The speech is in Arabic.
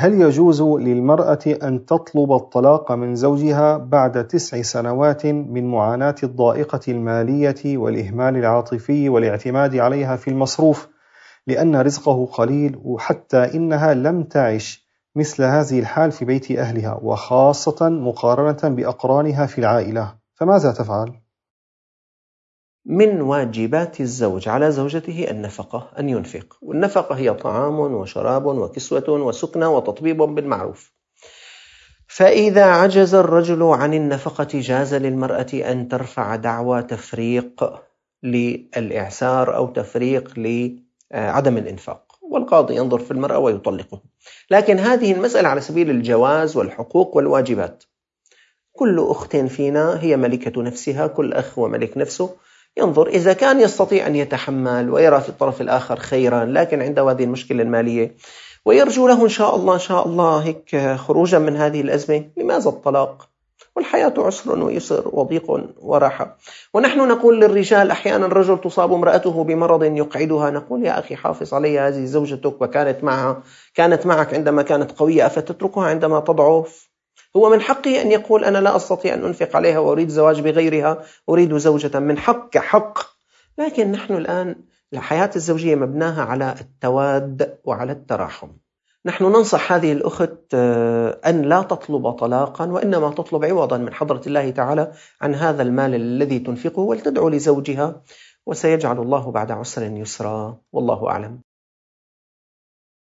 هل يجوز للمرأة أن تطلب الطلاق من زوجها بعد 9 سنوات من معاناة الضائقة المالية والإهمال العاطفي والاعتماد عليها في المصروف لأن رزقه قليل، وحتى إنها لم تعش مثل هذه الحال في بيت أهلها وخاصة مقارنة بأقرانها في العائلة، فماذا تفعل؟ من واجبات الزوج على زوجته النفقة، أن ينفق، والنفقة هي طعام وشراب وكسوة وسكنة وتطبيب بالمعروف. فإذا عجز الرجل عن النفقة جاز للمرأة أن ترفع دعوى تفريق للإعسار أو تفريق لعدم الإنفاق، والقاضي ينظر في المرأة ويطلقه. لكن هذه المسألة على سبيل الجواز والحقوق والواجبات. كل أخت فينا هي ملكة نفسها، كل أخ وملك نفسه، ينظر إذا كان يستطيع أن يتحمل ويرى في الطرف الآخر خيرا لكن عنده هذه المشكلة المالية ويرجو له إن شاء الله هيك خروجا من هذه الأزمة، لماذا الطلاق؟ والحياة عسر ويسر وضيق وراحة. ونحن نقول للرجال أحيانا الرجل تصاب امرأته بمرض يقعدها، نقول يا أخي حافظ عليها، هذه زوجتك كانت معك عندما كانت قوية، أفتتركها عندما تضعف؟ هو من حقه أن يقول أنا لا أستطيع أن أنفق عليها وأريد زواج بغيرها، أريد زوجة، من حق. لكن نحن الآن الحياة الزوجية مبناها على التواد وعلى التراحم. نحن ننصح هذه الأخت أن لا تطلب طلاقا، وإنما تطلب عوضا من حضرة الله تعالى عن هذا المال الذي تنفقه، ولتدعو لزوجها، وسيجعل الله بعد عسر يسرا، والله أعلم.